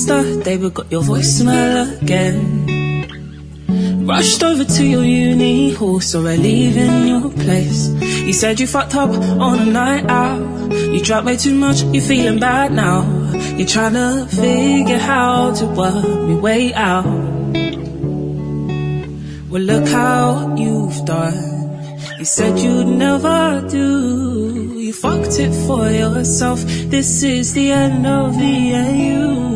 yesterday, but got your voicemail again. Rushed over to your uni hall, so I leave in your place. You said you fucked up on a night out. You drank way too much, you're feeling bad now. You're trying to figure how to work me way out. Well, look how you've done. You said you'd never do. You fucked it for yourself. This is the end of me and you.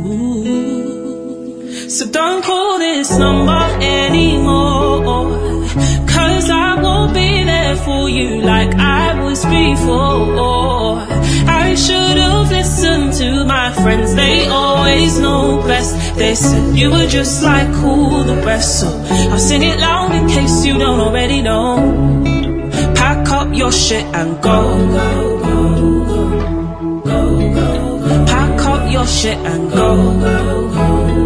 So don't call this number anymore, 'cause I won't be there for you like I was before. I should've listened to my friends, they always know best. They said you were just like all the rest, so I'll sing it loud in case you don't already know. Pack up your shit and go, go, go, go, go, go. Pack up your shit and go, go, go.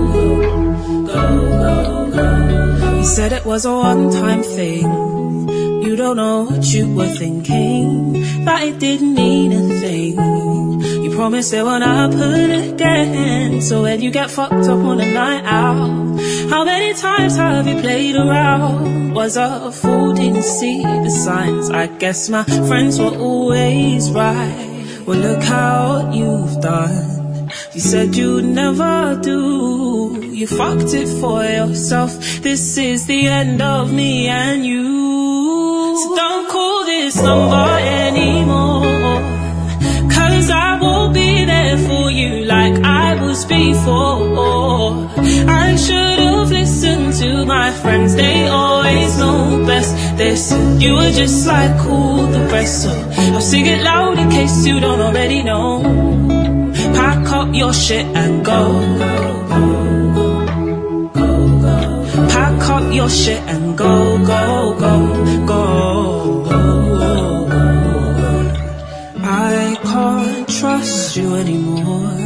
You said it was a one-time thing. You don't know what you were thinking, that it didn't mean a thing. You promised it won't happen again. So when you get fucked up on a night out, how many times have you played around? Was a fool, didn't see the signs. I guess my friends were always right. Well, look how you've done. You said you'd never do. You fucked it for yourself. This is the end of me and you. So don't call this number anymore, 'cause I won't be there for you like I was before. I should've listened to my friends, they always know best. They said you were just like all the rest, so I'll sing it loud in case you don't already know. Pack up your shit and go, go, go, go, go. Pack up your shit and go, go, go, go, go. I can't trust you anymore.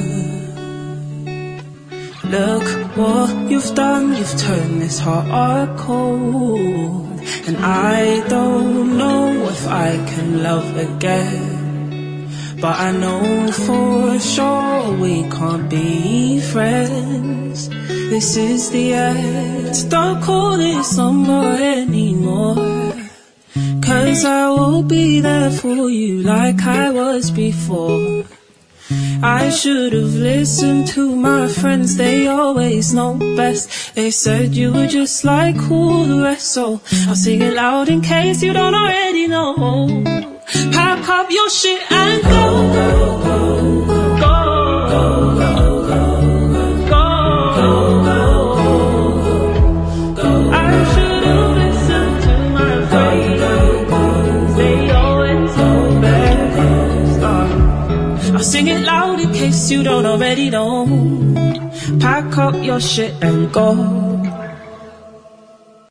Look what you've done, you've turned this heart cold. And I don't know if I can love again, but I know for sure we can't be friends. This is the end. Don't call this number anymore, 'cause I won't be there for you like I was before. I should've listened to my friends, they always know best. They said you were just like all the rest, so I'll sing it loud in case you don't already know. Pack up your shit and go, go, go, go, go, go, go, go, go, go. I should've listened to my friends, they always know best. I'll sing it loud in case you don't already know. Pack up your shit and go.